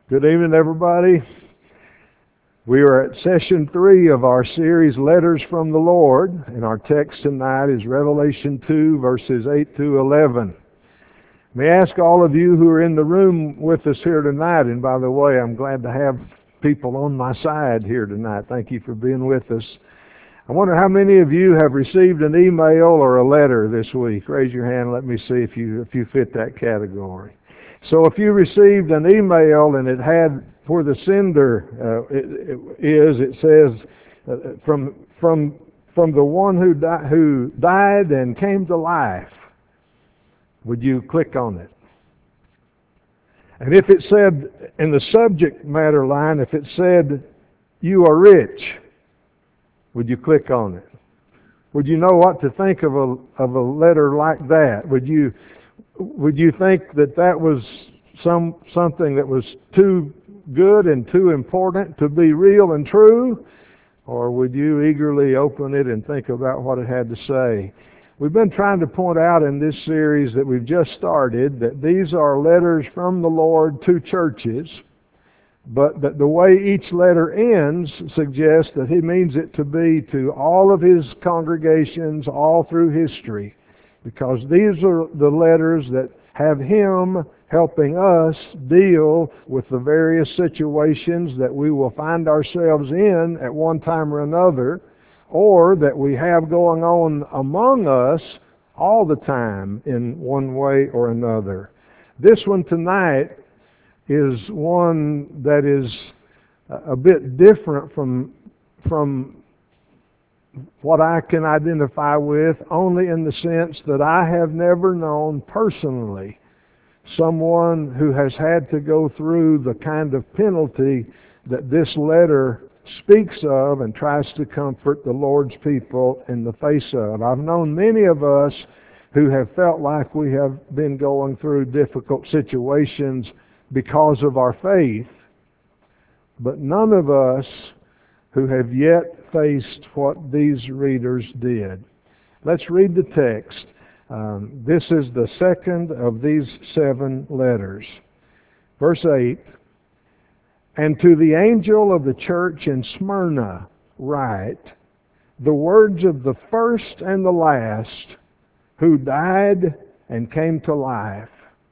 Good evening, everybody. We are at session 3 of our series, Letters from the Lord, and our text tonight is Revelation 2, verses 8 through 11. May I ask all of you who are in the room with us here tonight, and by the way, I'm glad to have people on my side here tonight. Thank you for being with us. I wonder how many of you have received an email or a letter this week. Raise your hand, let me see if you fit that category. So if you received an email and it had, where the sender it says from the one who died and came to life, would you click on it? And if it said in the subject matter line, if it said you are rich, would you click on it? Would you know what to think of a letter like that? Would you think that was something that was too good and too important to be real and true? Or would you eagerly open it and think about what it had to say? We've been trying to point out in this series that we've just started that these are letters from the Lord to churches, but that the way each letter ends suggests that He means it to be to all of His congregations all through history. Because these are the letters that have Him helping us deal with the various situations that we will find ourselves in at one time or another, or that we have going on among us all the time in one way or another. This one tonight is one that is a bit different from what I can identify with, only in the sense that I have never known personally someone who has had to go through the kind of penalty that this letter speaks of and tries to comfort the Lord's people in the face of. I've known many of us who have felt like we have been going through difficult situations because of our faith, but none of us who have yet faced what these readers did. Let's read the text. This is the second of these 7 letters. Verse 8, "And to the angel of the church in Smyrna write, the words of the first and the last, who died and came to life.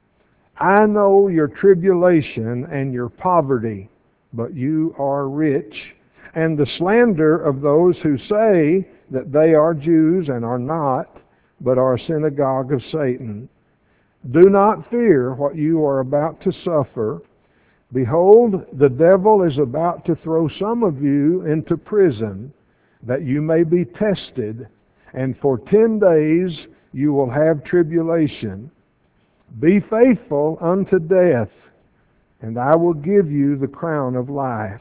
I know your tribulation and your poverty, but you are rich, and the slander of those who say that they are Jews and are not, but are a synagogue of Satan. Do not fear what you are about to suffer. Behold, the devil is about to throw some of you into prison, that you may be tested, and for 10 days you will have tribulation. Be faithful unto death, and I will give you the crown of life.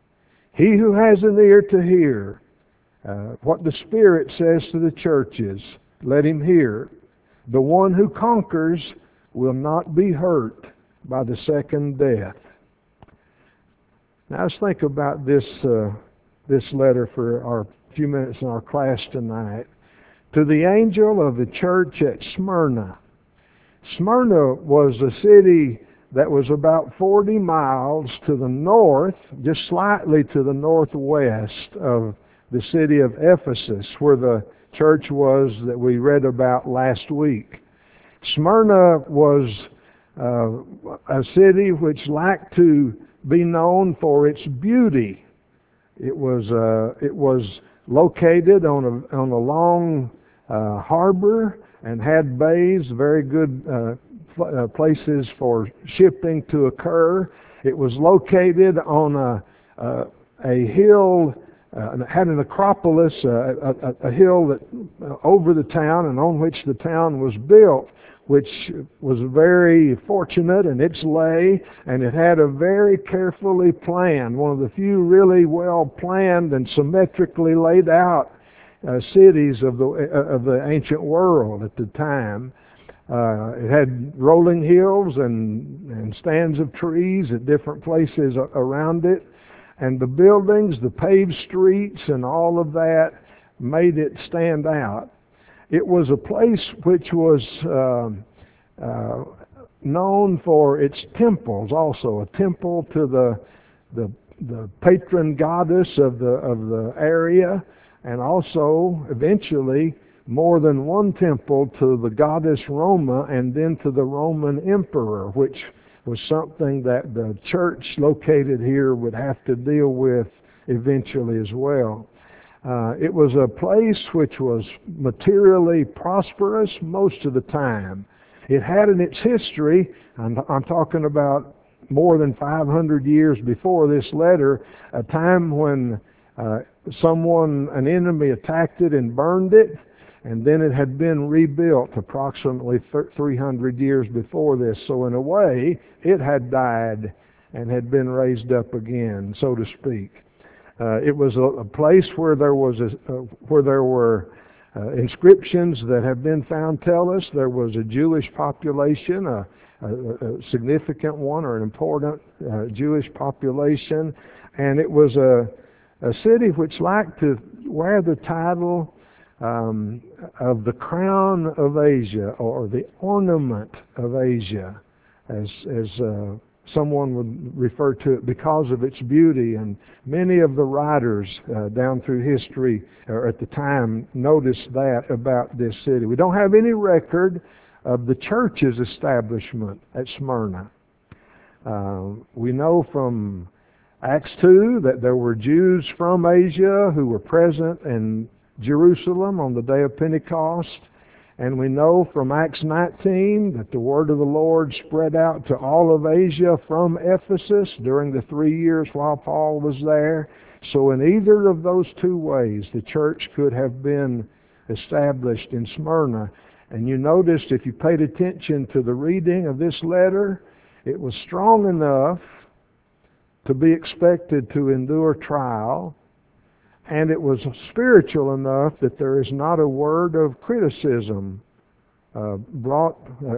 He who has an ear to hear what the Spirit says to the churches, let him hear. The one who conquers will not be hurt by the second death." Now let's think about this letter for our few minutes in our class tonight. To the angel of the church at Smyrna. Smyrna was a city that was about 40 miles to the north, just slightly to the northwest of the city of Ephesus, where the church was that we read about last week. Smyrna was a city which liked to be known for its beauty. It was located on a long harbor and had bays, very good places for shipping to occur. It was located on a hill, had an acropolis, a hill that over the town and on which the town was built, which was very fortunate in its lay, and it had a very carefully planned, one of the few really well planned and symmetrically laid out cities of the ancient world at the time. It had rolling hills and stands of trees at different places around it. And the buildings, the paved streets, and all of that made it stand out. It was a place which was known for its temples also, a temple to the patron goddess of the area, and also eventually more than one temple to the goddess Roma, and then to the Roman emperor, which was something that the church located here would have to deal with eventually as well. It was a place which was materially prosperous most of the time. It had in its history, I'm talking about more than 500 years before this letter, a time when an enemy attacked it and burned it, and then it had been rebuilt approximately 300 years before this. So in a way, it had died and had been raised up again, so to speak. It was a place where there were inscriptions that have been found tell us there was a Jewish population, a significant one or an important Jewish population, and it was a city which liked to wear the title of the crown of Asia, or the ornament of Asia, as someone would refer to it, because of its beauty. And many of the writers down through history, or at the time, noticed that about this city. We don't have any record of the church's establishment at Smyrna. We know from Acts 2 that there were Jews from Asia who were present in Jerusalem on the day of Pentecost. And we know from Acts 19 that the word of the Lord spread out to all of Asia from Ephesus during the 3 years while Paul was there. So in either of those two ways, the church could have been established in Smyrna. And you noticed, if you paid attention to the reading of this letter, it was strong enough to be expected to endure trial, and it was spiritual enough that there is not a word of criticism brought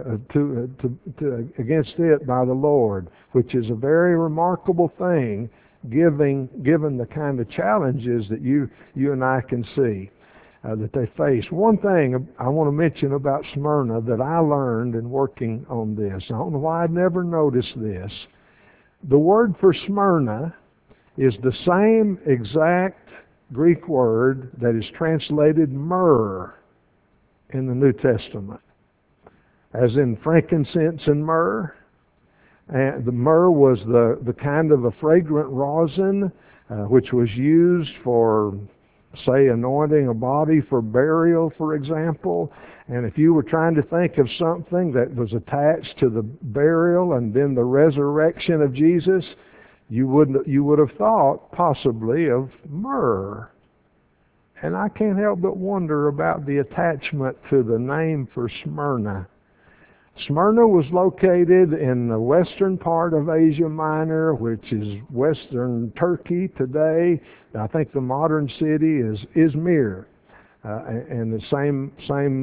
against it by the Lord, which is a very remarkable thing, given the kind of challenges that you and I can see that they face. One thing I want to mention about Smyrna that I learned in working on this, I don't know why I'd never noticed this. The word for Smyrna is the same exact Greek word that is translated myrrh in the New Testament, as in frankincense and myrrh. And the myrrh was the kind of a fragrant rosin which was used for, say, anointing a body for burial, for example. And if you were trying to think of something that was attached to the burial and then the resurrection of Jesus, you would have thought possibly of myrrh. And I can't help but wonder about the attachment to the name for Smyrna. Smyrna was located in the western part of Asia Minor, which is western Turkey today. I think the modern city is Izmir. And the same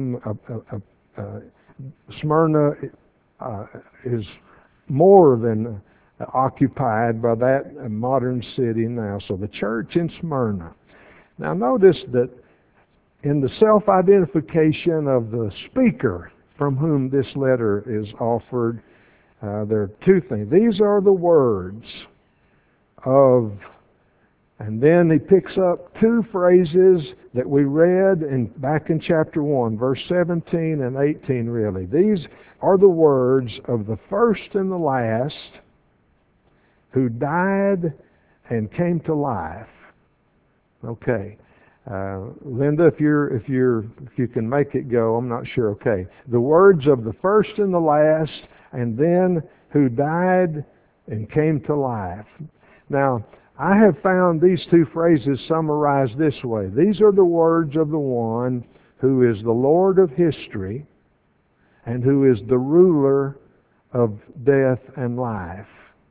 Smyrna is more than occupied by that modern city now. So the church in Smyrna. Now notice that in the self-identification of the speaker from whom this letter is offered, there are two things. These are the words of, and then he picks up two phrases that we read back in chapter 1, verse 17 and 18 really. These are the words of the first and the last, who died and came to life. Okay. Linda, if you can make it go, I'm not sure. Okay. The words of the first and the last, and then who died and came to life. Now, I have found these two phrases summarized this way. These are the words of the one who is the Lord of history and who is the ruler of death and life.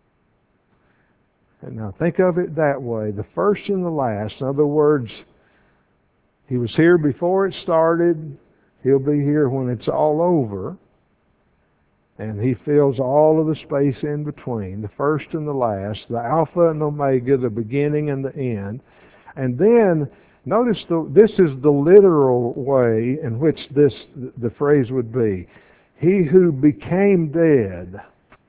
And now think of it that way, the first and the last. In other words, he was here before it started. He'll be here when it's all over. And he fills all of the space in between, the first and the last, the Alpha and Omega, the beginning and the end. And then, notice this is the literal way in which the phrase would be. He who became dead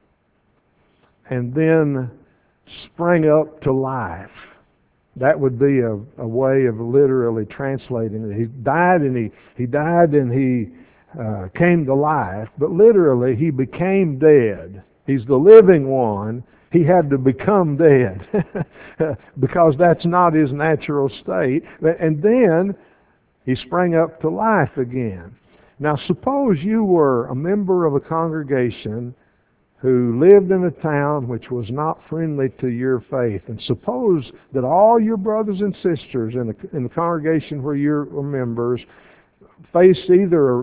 and then sprang up to life. That would be a way of literally translating it. He died and he came to life, but literally he became dead. He's the living one. He had to become dead because that's not his natural state. And then he sprang up to life again. Now suppose you were a member of a congregation who lived in a town which was not friendly to your faith. And suppose that all your brothers and sisters in the congregation where you're members faced either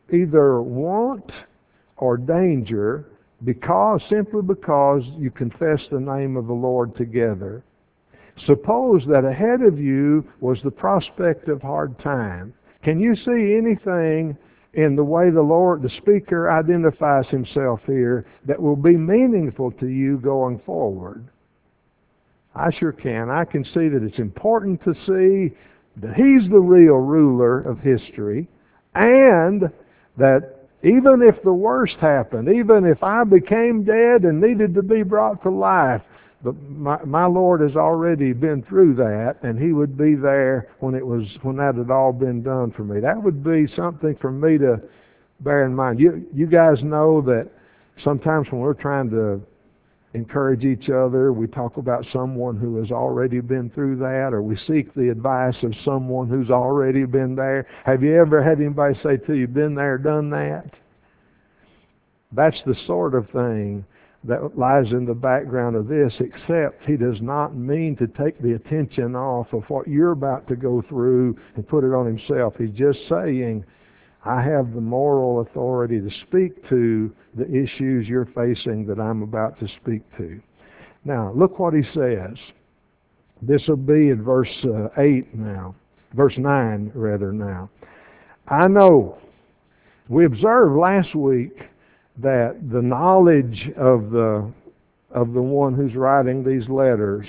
want or danger simply because you confessed the name of the Lord together. Suppose that ahead of you was the prospect of hard time. Can you see anything in the way the speaker identifies himself here, that will be meaningful to you going forward? I sure can. I can see that it's important to see that he's the real ruler of history, and that even if the worst happened, even if I became dead and needed to be brought to life, my Lord has already been through that, and He would be there when that had all been done for me. That would be something for me to bear in mind. You guys know that sometimes when we're trying to encourage each other, we talk about someone who has already been through that, or we seek the advice of someone who's already been there. Have you ever had anybody say to you, "Been there, done that"? That's the sort of thing that lies in the background of this, except he does not mean to take the attention off of what you're about to go through and put it on himself. He's just saying, I have the moral authority to speak to the issues you're facing that I'm about to speak to. Now, look what he says. This will be in verse 8 now. Verse 9, rather, now. I know. We observed last week that the knowledge of the one who's writing these letters,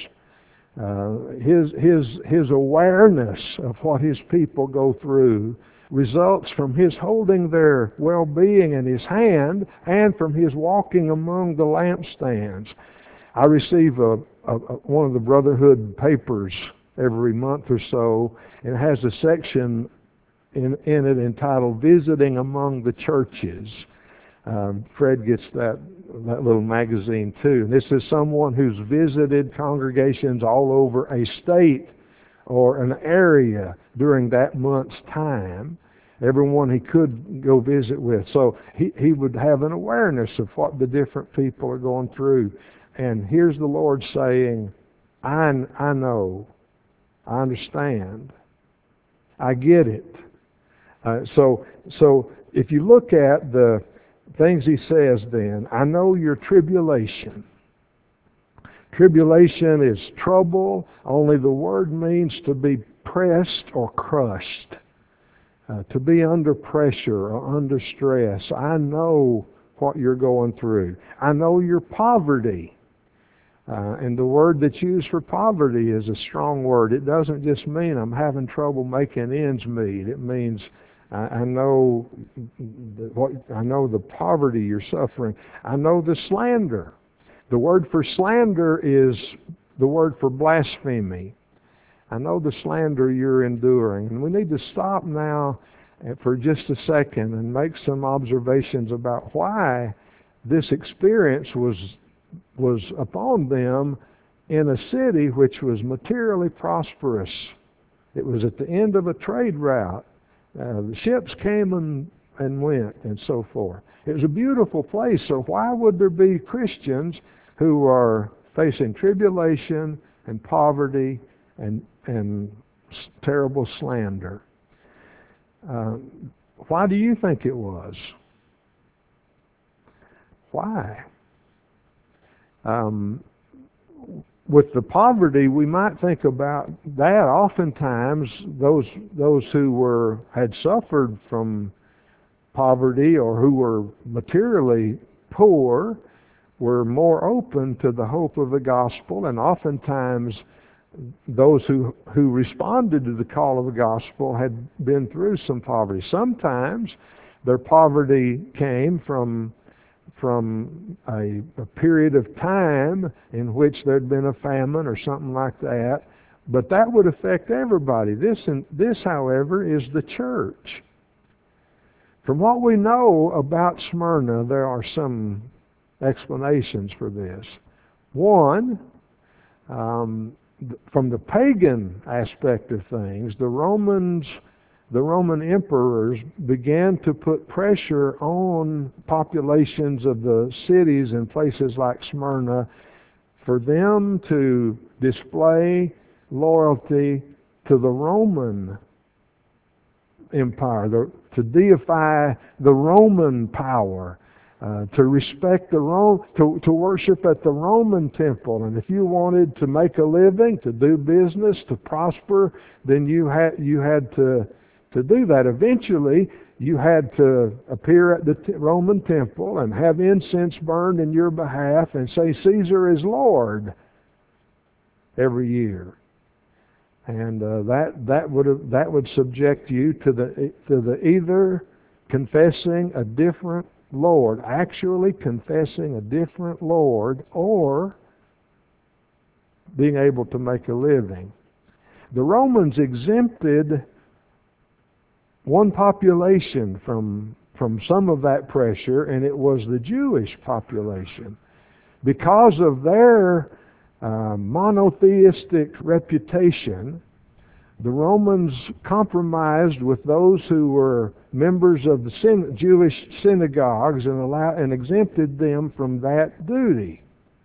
his awareness of what his people go through, results from his holding their well-being in his hand and from his walking among the lampstands. I receive one of the Brotherhood papers every month or so, and it has a section in it entitled "Visiting Among the Churches." Fred gets that little magazine too. And this is someone who's visited congregations all over a state or an area during that month's time, everyone he could go visit with. So he would have an awareness of what the different people are going through. And here's the Lord saying, I know, I understand, I get it. So if you look at the things he says then, I know your tribulation. Tribulation is trouble, only the word means to be pressed or crushed, to be under pressure or under stress. I know what you're going through. I know your poverty. And the word that's used for poverty is a strong word. It doesn't just mean I'm having trouble making ends meet. It means I know the poverty you're suffering. I know the slander. The word for slander is the word for blasphemy. I know the slander you're enduring. And we need to stop now for just a second and make some observations about why this experience was upon them in a city which was materially prosperous. It was at the end of a trade route. The ships came and went and so forth. It was a beautiful place, so why would there be Christians who are facing tribulation and poverty and terrible slander? Why do you think it was? Why? With the poverty, we might think about that. Oftentimes, those who had suffered from poverty or who were materially poor were more open to the hope of the gospel, and oftentimes those who responded to the call of the gospel had been through some poverty. Sometimes Their poverty came from a period of time in which there'd been a famine or something like that. But that would affect everybody. This, however, is the church. From what we know about Smyrna, there are some explanations for this. One, from the pagan aspect of things, the Roman emperors began to put pressure on populations of the cities and places like Smyrna for them to display loyalty to the Roman Empire, to deify the Roman power, to respect the to worship at the Roman temple. And if you wanted to make a living, to do business, to prosper, then you had to do that. Eventually, you had to appear at the Roman temple and have incense burned in your behalf and say, "Caesar is Lord," every year. And that would subject you to the either confessing a different Lord, actually confessing a different Lord, or being able to make a living. The Romans exempted one population from some of that pressure, and it was the Jewish population. Because of their monotheistic reputation, the Romans compromised with those who were members of the Jewish synagogues and exempted them from that duty.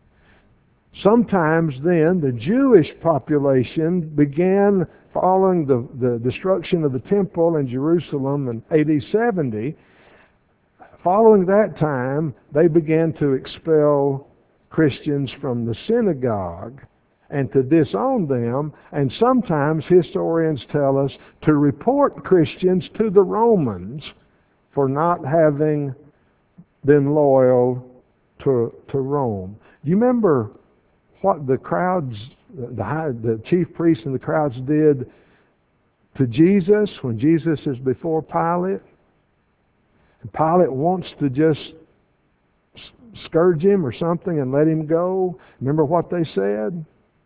Sometimes then the Jewish population began, following the destruction of the temple in Jerusalem in AD 70, following that time, they began to expel Christians from the synagogue and to disown them, and sometimes historians tell us to report Christians to the Romans for not having been loyal to Rome. Do you remember what the crowds, the chief priests and the crowds did to Jesus when Jesus is before Pilate? And Pilate wants to just scourge him or something and let him go. Remember what they said?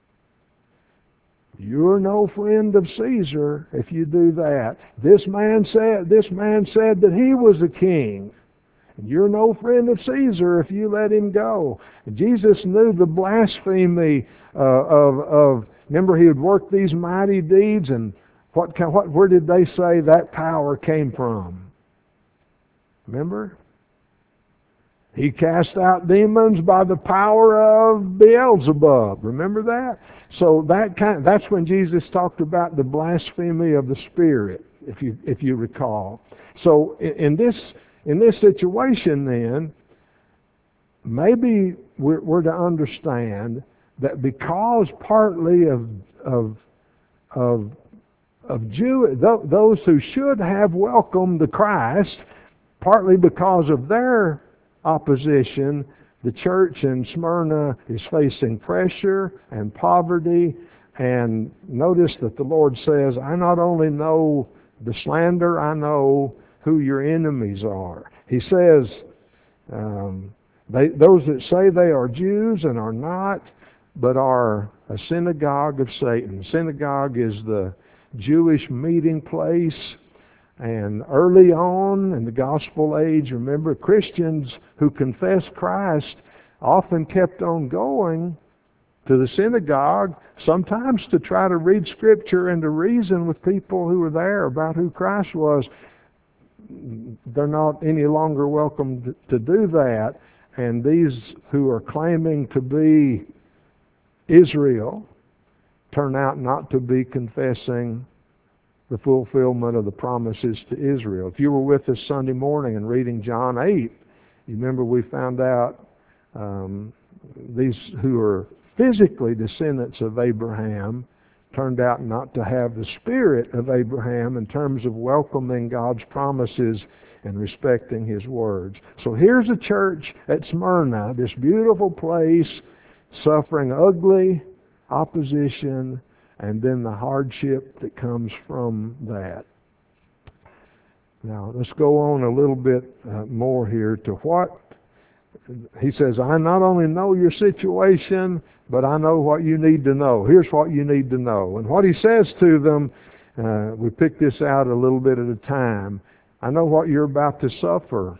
"You're no friend of Caesar if you do that. This man said that he was a king. And you're no friend of Caesar if you let him go." And Jesus knew the blasphemy of remember, he had worked these mighty deeds, and where did they say that power came from? Remember? He cast out demons by the power of Beelzebub. Remember that? So that's when Jesus talked about the blasphemy of the Spirit, if you recall. So in this situation, then, maybe we're to understand that because partly of those who should have welcomed the Christ, partly because of their opposition, the church in Smyrna is facing pressure and poverty. And notice that the Lord says, "I not only know the slander, I know who your enemies are." He says, those that say they are Jews and are not, but are a synagogue of Satan. Synagogue is the Jewish meeting place. And early on in the gospel age, remember, Christians who confessed Christ often kept on going to the synagogue, sometimes to try to read Scripture and to reason with people who were there about who Christ was. They're not any longer welcome to do that. And these who are claiming to be Israel turn out not to be confessing the fulfillment of the promises to Israel. If you were with us Sunday morning and reading John 8, you remember we found out these who are physically descendants of Abraham turned out not to have the spirit of Abraham in terms of welcoming God's promises and respecting His words. So here's a church at Smyrna, this beautiful place, suffering ugly opposition, and then the hardship that comes from that. Now, let's go on a little bit more here to what he says. I not only know your situation, but I know what you need to know. Here's what you need to know. And what he says to them, we pick this out a little bit at a time. I know what you're about to suffer.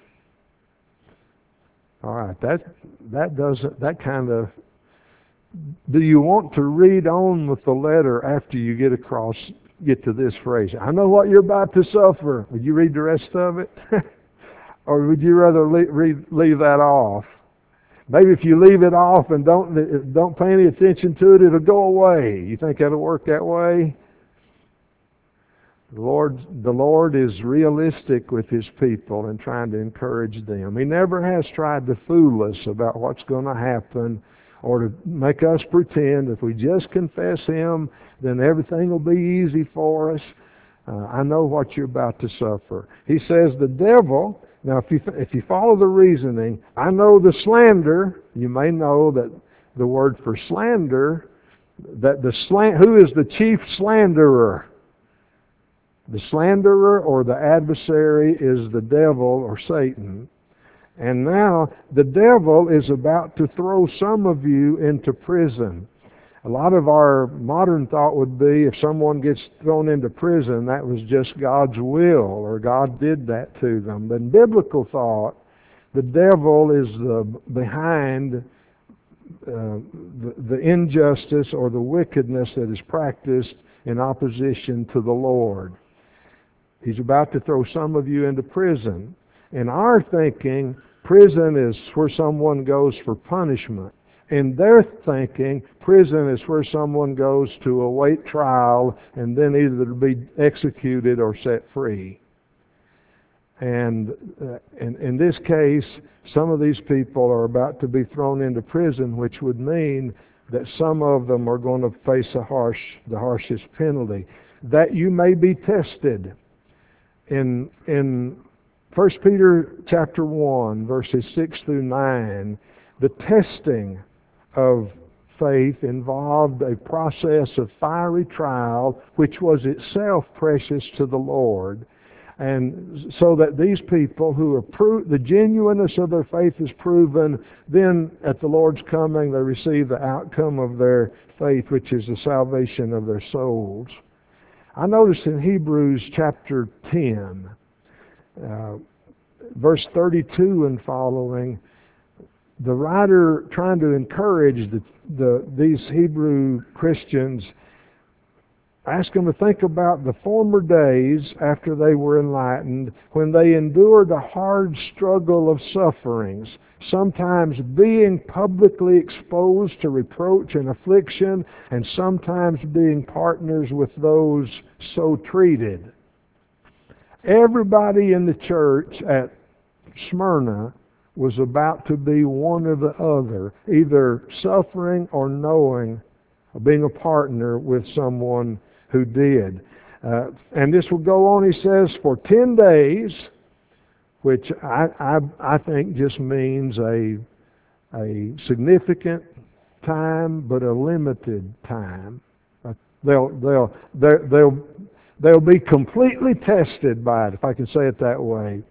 All right, that kind of. Do you want to read on with the letter after you get to this phrase? I know what you're about to suffer. Would you read the rest of it? Or would you rather leave that off? Maybe if you leave it off and don't pay any attention to it, it'll go away. You think that'll work that way? The Lord is realistic with His people and trying to encourage them. He never has tried to fool us about what's going to happen or to make us pretend if we just confess Him, then everything will be easy for us. I know what you're about to suffer. He says the devil, now if you follow the reasoning, I know the slander. You may know that the word for slander, who is the chief slanderer? The slanderer or the adversary is the devil or Satan. And now the devil is about to throw some of you into prison. A lot of our modern thought would be if someone gets thrown into prison, that was just God's will or God did that to them. But in biblical thought, the devil is behind the injustice or the wickedness that is practiced in opposition to the Lord. He's about to throw some of you into prison. In our thinking, prison is where someone goes for punishment. In their thinking, prison is where someone goes to await trial and then either to be executed or set free. And in this case, some of these people are about to be thrown into prison, which would mean that some of them are going to face the harshest penalty. That you may be tested. In 1 Peter chapter 1, verses 6 through 9, the testing of faith involved a process of fiery trial, which was itself precious to the Lord. And so that these people who are the genuineness of their faith is proven, then at the Lord's coming they receive the outcome of their faith, which is the salvation of their souls. I noticed in Hebrews chapter 10, verse 32 and following, the writer trying to encourage these Hebrew Christians, ask them to think about the former days after they were enlightened, when they endured a hard struggle of sufferings, sometimes being publicly exposed to reproach and affliction, and sometimes being partners with those so treated. Everybody in the church at Smyrna was about to be one or the other, either suffering or knowing, or being a partner with someone who did. And this will go on, he says, for 10 days, which I think just means a significant time, but a limited time. They'll be completely tested by it, if I can say it that way.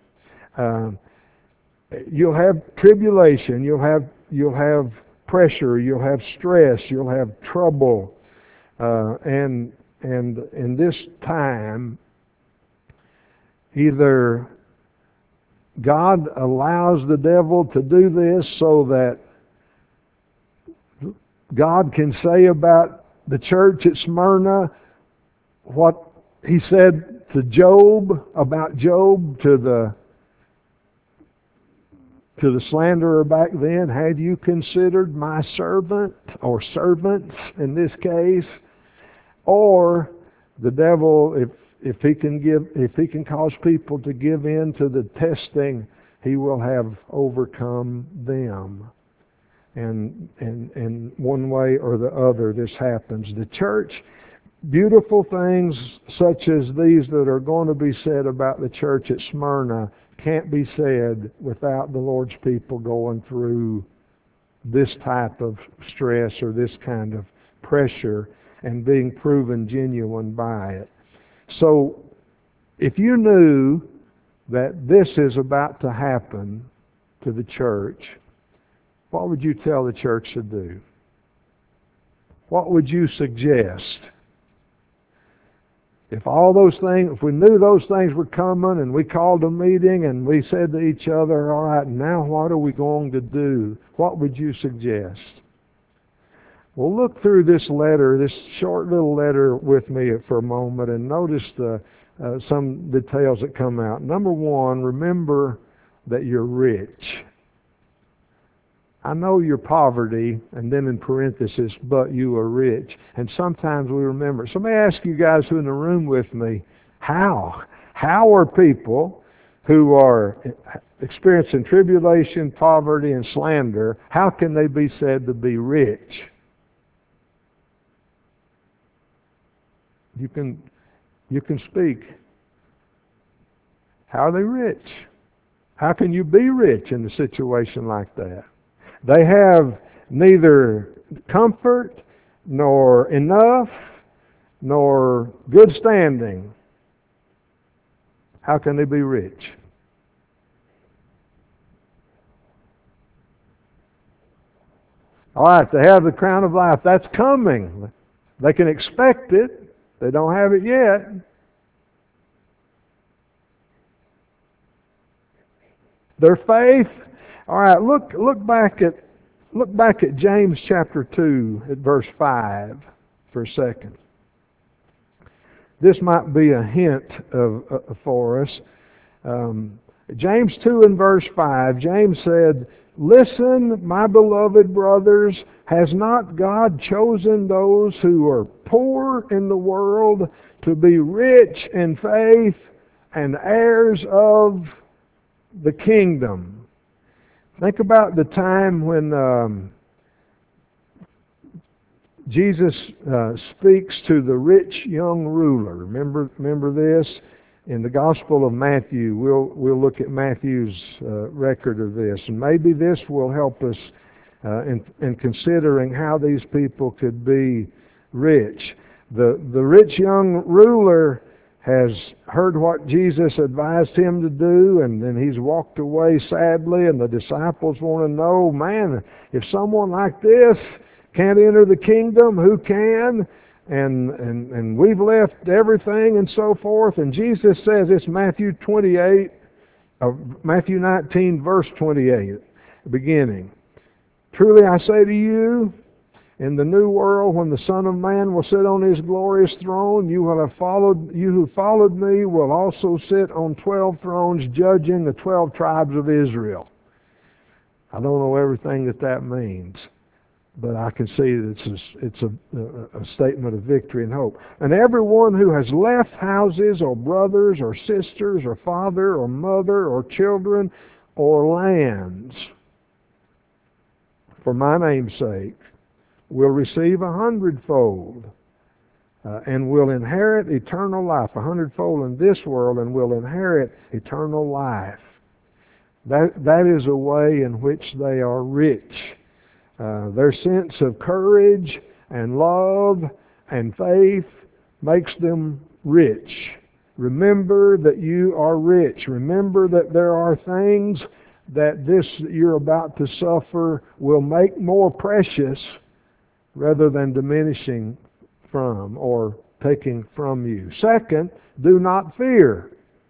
You'll have tribulation, you'll have pressure, you'll have stress, you'll have trouble, and in this time, either God allows the devil to do this so that God can say about the church at Smyrna what He said to Job, about Job, to the slanderer back then, had you considered my servant, or servants in this case? Or the devil, if he can cause people to give in to the testing, he will have overcome them. And one way or the other, this happens. The church, beautiful things such as these that are going to be said about the church at Smyrna can't be said without the Lord's people going through this type of stress or this kind of pressure and being proven genuine by it. So if you knew that this is about to happen to the church, what would you tell the church to do? What would you suggest? If all those things, if we knew those things were coming and we called a meeting and we said to each other, all right, now what are we going to do? What would you suggest? Well, look through this letter, this short little letter with me for a moment and notice some details that come out. Number one, remember that you're rich. I know your poverty, and then in parenthesis, but you are rich. And sometimes we remember. So let me ask you guys who are in the room with me, how? How are people who are experiencing tribulation, poverty, and slander, how can they be said to be rich? You can speak. How are they rich? How can you be rich in a situation like that? They have neither comfort, nor enough, nor good standing. How can they be rich? All right, they have the crown of life. That's coming. They can expect it. They don't have it yet. Their faith. All right, look back at James chapter 2 at verse 5 for a second. This might be a hint for us. James 2 and verse 5, James said, "Listen, my beloved brothers, has not God chosen those who are poor in the world to be rich in faith and heirs of the kingdom?" Think about the time when Jesus speaks to the rich young ruler. Remember this? In the Gospel of Matthew, we'll look at Matthew's record of this, and maybe this will help us in considering how these people could be rich. The rich young ruler has heard what Jesus advised him to do, and then he's walked away sadly, and the disciples want to know, man, if someone like this can't enter the kingdom, who can? And we've left everything and so forth. And Jesus says, it's Matthew 19, verse 28, beginning. "Truly I say to you, in the new world, when the Son of Man will sit on his glorious throne, you who followed me will also sit on 12 thrones, judging the 12 tribes of Israel." I don't know everything that means, but I can see that it's a statement of victory and hope. "And everyone who has left houses or brothers or sisters or father or mother or children or lands for my name's sake will receive 100-fold and will inherit eternal life." 100-fold in this world, and will inherit eternal life. That is a way in which they are rich. Their sense of courage and love and faith makes them rich. Remember that you are rich. Remember that there are things that this you're about to suffer will make more precious rather than diminishing from or taking from you. Second, do not fear.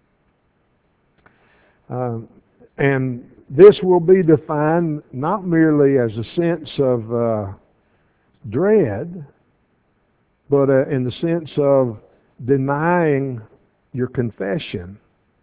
And this will be defined not merely as a sense of dread, but in the sense of denying your confession.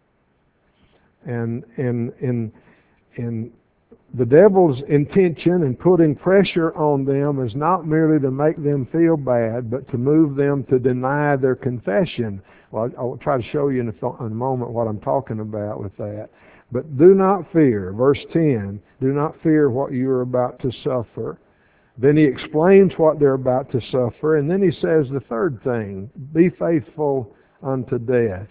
And in the devil's intention in putting pressure on them is not merely to make them feel bad, but to move them to deny their confession. Well, I'll try to show you in a moment what I'm talking about with that. But do not fear. Verse 10, do not fear what you are about to suffer. Then he explains what they're about to suffer, and then he says the third thing, be faithful unto death.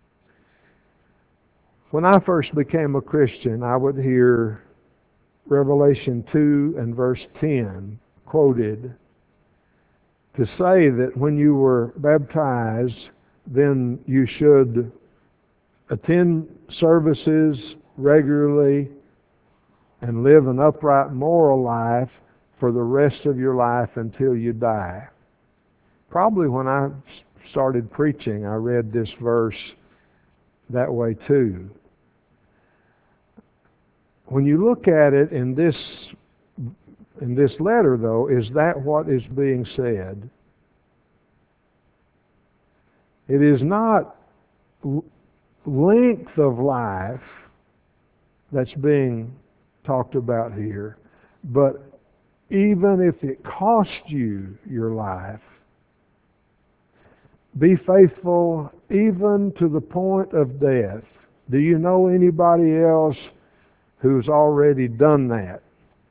When I first became a Christian, I would hear Revelation 2 and verse 10 quoted to say that when you were baptized, then you should attend services regularly, and live an upright moral life for the rest of your life until you die. Probably when I started preaching, I read this verse that way too. When you look at it in this letter, though, is that what is being said? It is not length of life that's being talked about here, but even if it costs you your life, be faithful even to the point of death. Do you know anybody else who's already done that?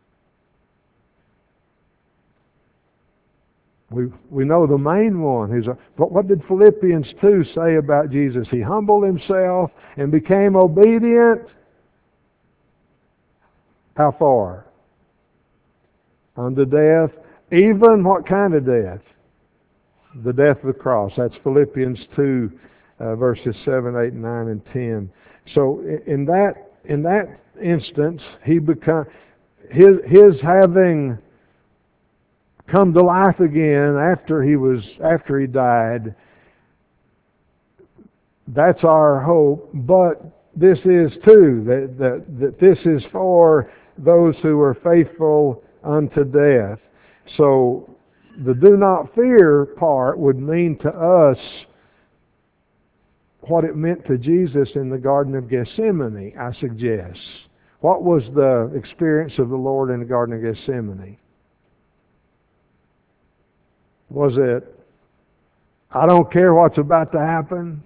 We know the main one. But what did Philippians 2 say about Jesus? He humbled himself and became obedient. How far? Unto death. Even what kind of death? The death of the cross. That's Philippians 2, verses 7, 8, 9, and 10. So in that instance, his having come to life again after he died, that's our hope. But this is too that this is for those who are faithful unto death. So the do not fear part would mean to us what it meant to Jesus in the Garden of Gethsemane, I suggest. What was the experience of the Lord in the Garden of Gethsemane? Was it, I don't care what's about to happen?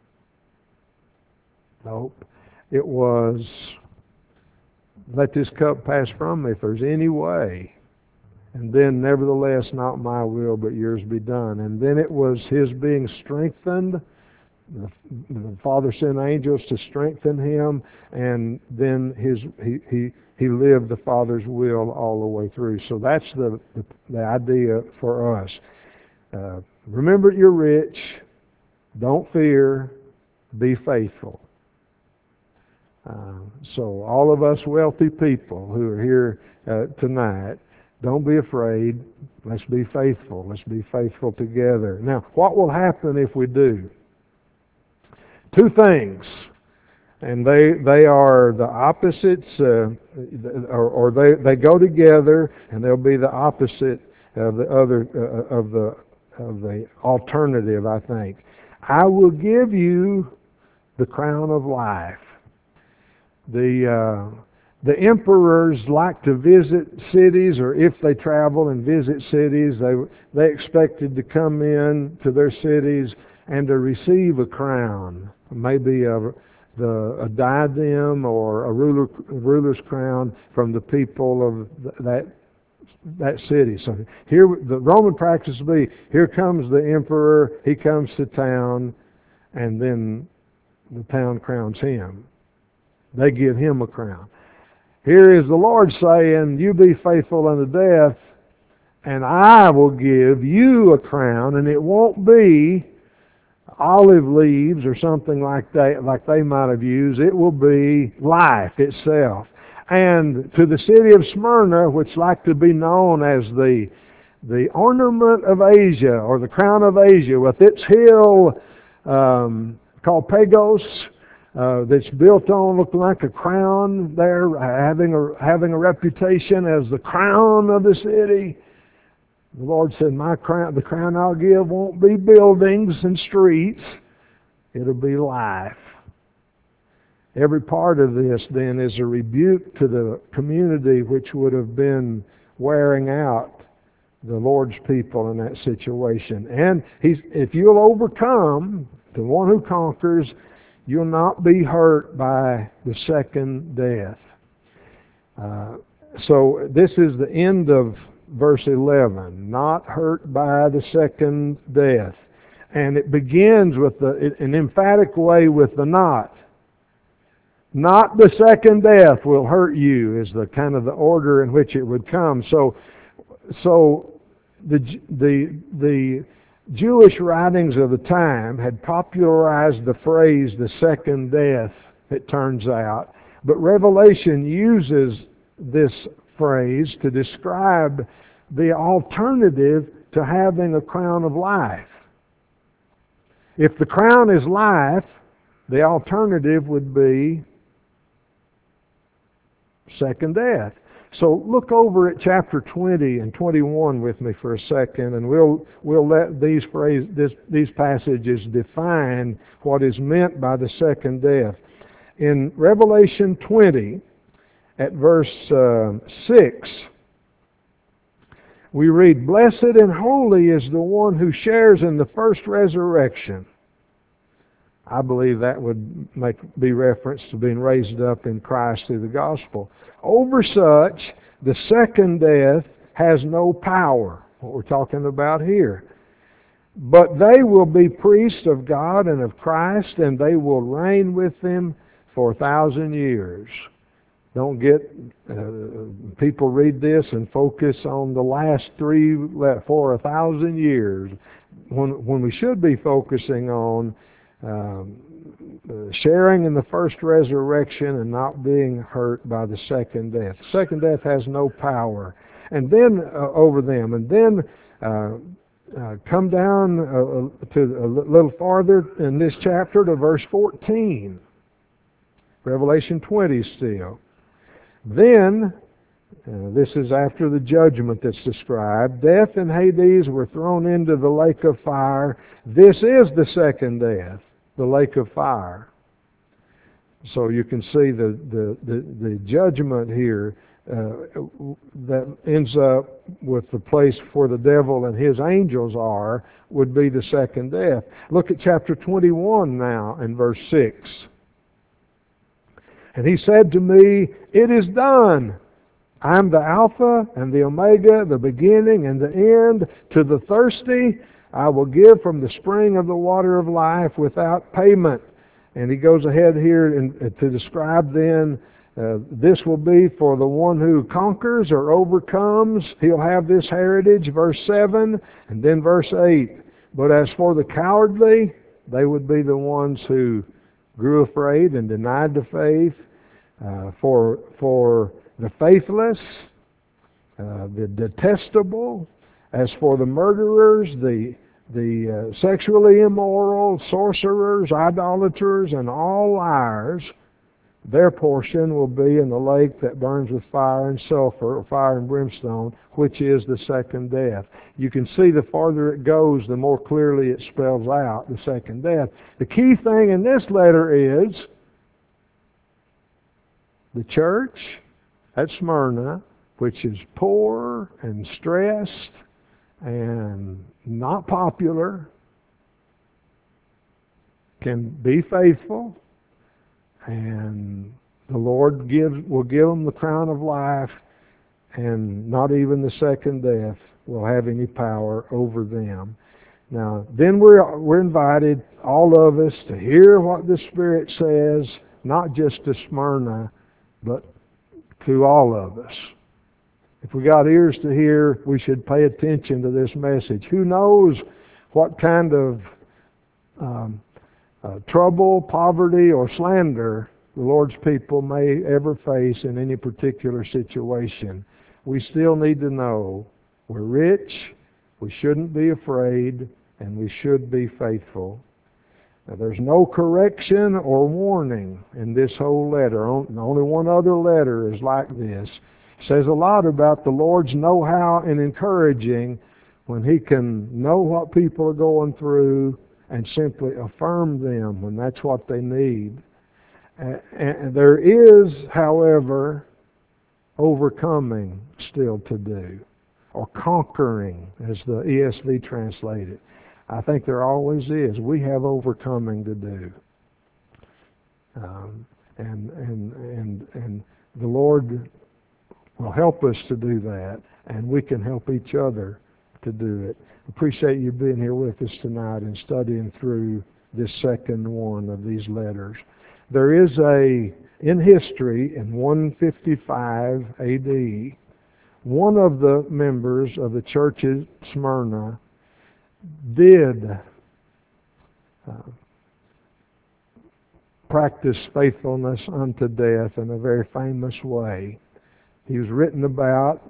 Nope. It was, let this cup pass from me if there's any way. And then, nevertheless, not my will, but yours be done. And then it was his being strengthened. The Father sent angels to strengthen him, and then he lived the Father's will all the way through. So that's the idea for us. Remember, you're rich. Don't fear. Be faithful. So all of us wealthy people who are here tonight, don't be afraid. Let's be faithful. Let's be faithful together. Now, what will happen if we do? Two things, and they are the opposites, or they go together, and they'll be the opposite of the other of the alternative. I think I will give you the crown of life. The emperors like to visit cities, or if they travel and visit cities, they expected to come in to their cities and to receive a crown, maybe a diadem or a ruler's crown from the people of that city. So here, the Roman practice would be: here comes the emperor, he comes to town, and then the town crowns him. They give him a crown. Here is the Lord saying, you be faithful unto death, and I will give you a crown, and it won't be olive leaves or something like they might have used. It will be life itself. And to the city of Smyrna, which like to be known as the ornament of Asia, or the crown of Asia, with its hill called Pagos, that's built on looking like a crown there, having a reputation as the crown of the city. The Lord said, the crown I'll give won't be buildings and streets. It'll be life. Every part of this then is a rebuke to the community which would have been wearing out the Lord's people in that situation. And if you'll overcome, the one who conquers, you'll not be hurt by the second death. So this is the end of verse 11. Not hurt by the second death. And it begins with an emphatic way with the not. Not the second death will hurt you is the kind of the order in which it would come. So the Jewish writings of the time had popularized the phrase the second death, it turns out. But Revelation uses this phrase to describe the alternative to having a crown of life. If the crown is life, the alternative would be second death. So look over at chapter 20 and 21 with me for a second, and we'll let these passages define what is meant by the second death. In Revelation 20, at verse 6, we read, "Blessed and holy is the one who shares in the first resurrection." I believe that would be reference to being raised up in Christ through the gospel. "Over such, the second death has no power," what we're talking about here. "But they will be priests of God and of Christ, and they will reign with Him for 1,000 years. Don't get people read this and focus on the last three for 1,000 years, when we should be focusing on sharing in the first resurrection and not being hurt by the second death. The second death has no power, and then over them, and then come down to a little farther in this chapter to verse 14. Revelation 20 still. "Then," this is after the judgment that's described, "death and Hades were thrown into the lake of fire. This is the second death, the lake of fire." So you can see the judgment here that ends up with the place where the devil and his angels are would be the second death. Look at chapter 21 now and verse 6. "And he said to me, 'It is done. I am the Alpha and the Omega, the beginning and the end. To the thirsty I will give from the spring of the water of life without payment.'" And he goes ahead here to describe then, this will be for the one who conquers or overcomes. He'll have this heritage, verse 7, and then verse 8. "But as for the cowardly, they would be the ones who grew afraid and denied the faith. For the faithless, the detestable, as for the murderers, the sexually immoral, sorcerers, idolaters, and all liars, their portion will be in the lake that burns with fire and sulfur, or fire and brimstone, which is the second death." You can see the farther it goes, the more clearly it spells out the second death. The key thing in this letter is the church at Smyrna, which is poor and stressed and not popular, can be faithful, and the Lord will give them the crown of life, and not even the second death will have any power over them. Now, then we're invited, all of us, to hear what the Spirit says, not just to Smyrna, but to all of us. If we got ears to hear, we should pay attention to this message. Who knows what kind of trouble, poverty, or slander the Lord's people may ever face in any particular situation. We still need to know we're rich, we shouldn't be afraid, and we should be faithful. Now, there's no correction or warning in this whole letter. Only one other letter is like this. It says a lot about the Lord's know-how in encouraging, when He can know what people are going through and simply affirm them when that's what they need. And there is, however, overcoming still to do, or conquering, as the ESV translated. I think there always is. We have overcoming to do, and the Lord will help us to do that, and we can help each other to do it. Appreciate you being here with us tonight and studying through this second one of these letters. There is in history, in 155 A.D., one of the members of the church at Smyrna did practice faithfulness unto death in a very famous way. He was written about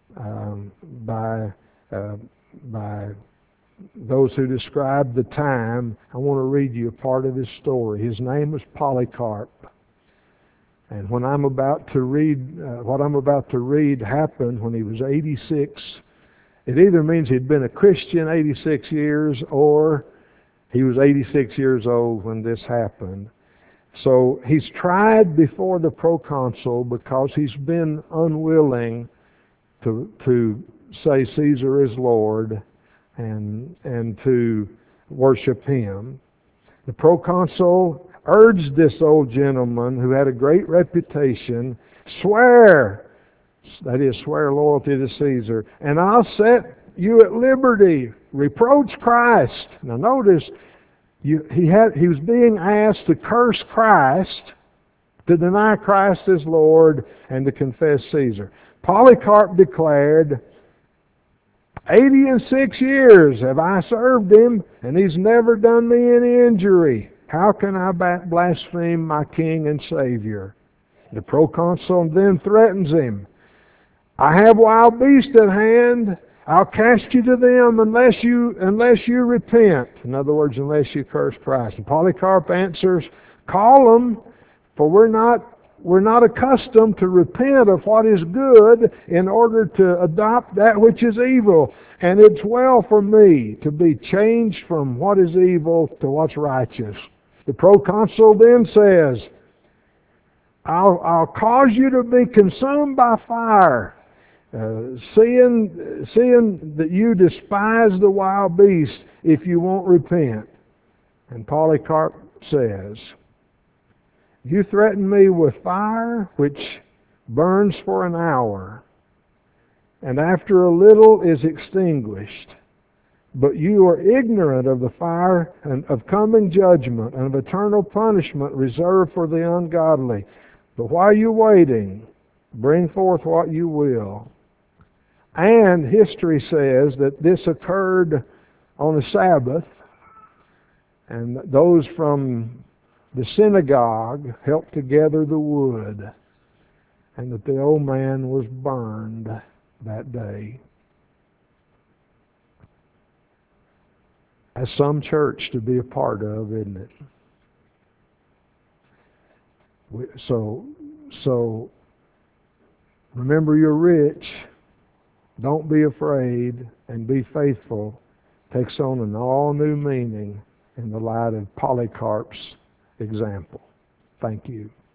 by by those who describe the time. I want to read you a part of his story. His name was Polycarp. And when I'm about to read, what I'm about to read happened when he was 86. It either means he'd been a Christian 86 years or he was 86 years old when this happened. So he's tried before the proconsul because he's been unwilling to say Caesar is Lord and to worship him. The proconsul urged this old gentleman who had a great reputation, swear, that is, swear loyalty to Caesar, and I'll set you at liberty. Reproach Christ. Now notice, he was being asked to curse Christ, to deny Christ as Lord, and to confess Caesar. Polycarp declared, 86 years have I served him, and he's never done me any injury. How can I blaspheme my King and Savior? The proconsul then threatens him. I have wild beasts at hand. I'll cast you to them unless you repent. In other words, unless you curse Christ. And Polycarp answers, call them, for we're not accustomed to repent of what is good in order to adopt that which is evil. And it's well for me to be changed from what is evil to what's righteous. The proconsul then says, I'll cause you to be consumed by fire, seeing that you despise the wild beast if you won't repent. And Polycarp says, you threaten me with fire which burns for an hour, and after a little is extinguished. But you are ignorant of the fire and of coming judgment and of eternal punishment reserved for the ungodly. But while you're waiting, bring forth what you will. And history says that this occurred on a Sabbath, and those from the synagogue helped to gather the wood, and that the old man was burned that day. That's some church to be a part of, isn't it? So remember, you're rich. Don't be afraid, and be faithful takes on an all-new meaning in the light of Polycarp's example. Thank you.